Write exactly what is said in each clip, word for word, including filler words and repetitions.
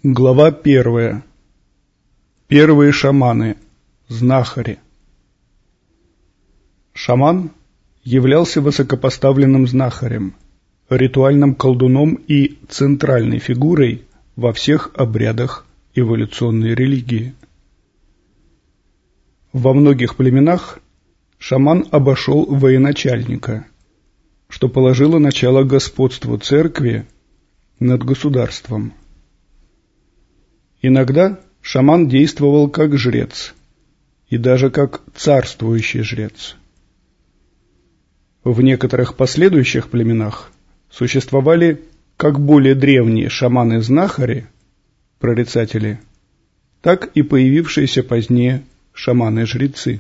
Глава первая. Первые шаманы, знахари. Шаман являлся высокопоставленным знахарем, ритуальным колдуном и центральной фигурой во всех обрядах эволюционной религии. Во многих племенах шаман обошел военачальника, что положило начало господству церкви над государством. Иногда шаман действовал как жрец, и даже как царствующий жрец. В некоторых последующих племенах существовали как более древние шаманы-знахари, прорицатели, так и появившиеся позднее шаманы-жрецы.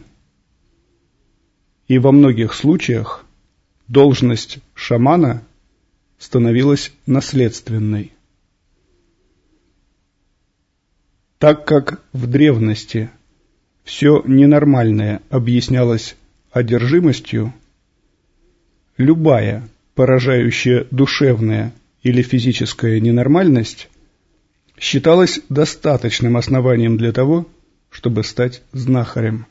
И во многих случаях должность шамана становилась наследственной. Так как в древности все ненормальное объяснялось одержимостью, любая поражающая душевная или физическая ненормальность считалась достаточным основанием для того, чтобы стать знахарем.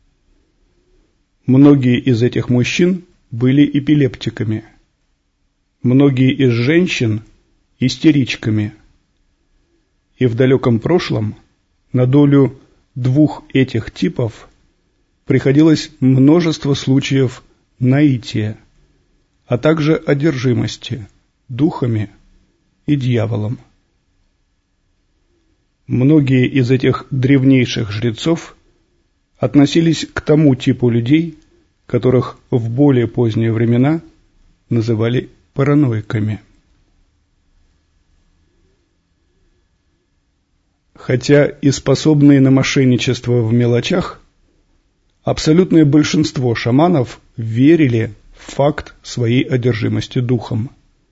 Многие из этих мужчин были эпилептиками, многие из женщин – истеричками. И в далеком прошлом на долю двух этих типов приходилось множество случаев наития, а также одержимости духами и дьяволом. Многие из этих древнейших жрецов относились к тому типу людей, которых в более поздние времена называли параноиками. Хотя и способные на мошенничество в мелочах, абсолютное большинство шаманов верили в факт своей одержимости духом.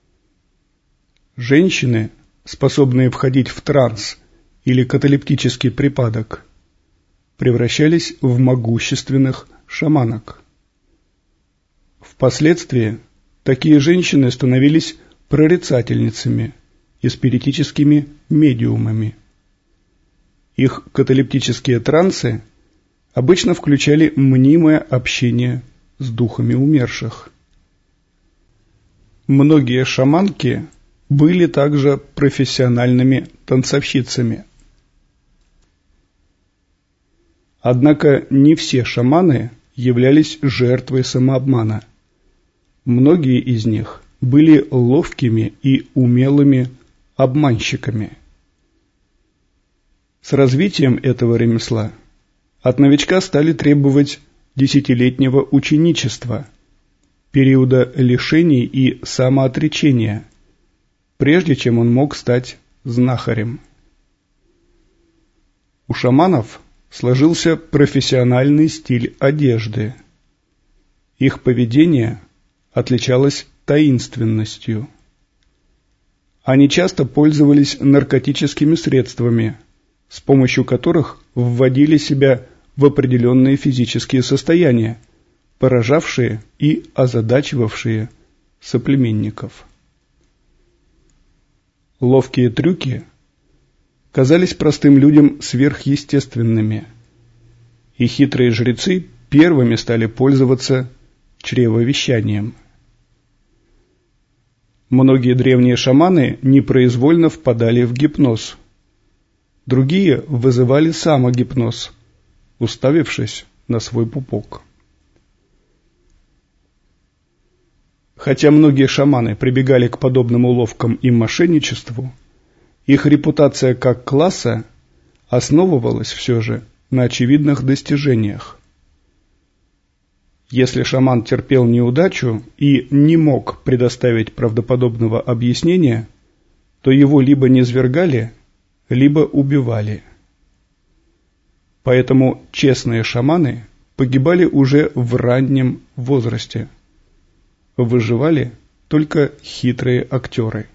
Женщины, способные входить в транс или каталептический припадок, превращались в могущественных шаманок. Впоследствии такие женщины становились прорицательницами и спиритическими медиумами. Их каталептические трансы обычно включали мнимое общение с духами умерших. Многие шаманки были также профессиональными танцовщицами. Однако не все шаманы являлись жертвой самообмана. Многие из них были ловкими и умелыми обманщиками. С развитием этого ремесла от новичка стали требовать десятилетнего ученичества, периода лишений и самоотречения, прежде чем он мог стать знахарем. У шаманов сложился профессиональный стиль одежды. Их поведение отличалось таинственностью. Они часто пользовались наркотическими средствами, с помощью которых вводили себя в определенные физические состояния, поражавшие и озадачивавшие соплеменников. Ловкие трюки казались простым людям сверхъестественными, и хитрые жрецы первыми стали пользоваться чревовещанием. Многие древние шаманы непроизвольно впадали в гипноз. Другие вызывали самогипноз, уставившись на свой пупок. Хотя многие шаманы прибегали к подобным уловкам и мошенничеству, их репутация как класса основывалась все же на очевидных достижениях. Если шаман терпел неудачу и не мог предоставить правдоподобного объяснения, то его либо низвергали, либо убивали. Поэтому честные шаманы погибали уже в раннем возрасте. Выживали только хитрые актеры.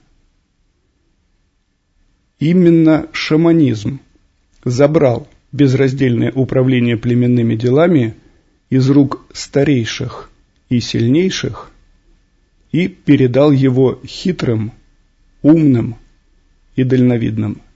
Именно шаманизм забрал безраздельное управление племенными делами из рук старейших и сильнейших и передал его хитрым, умным и дальновидным.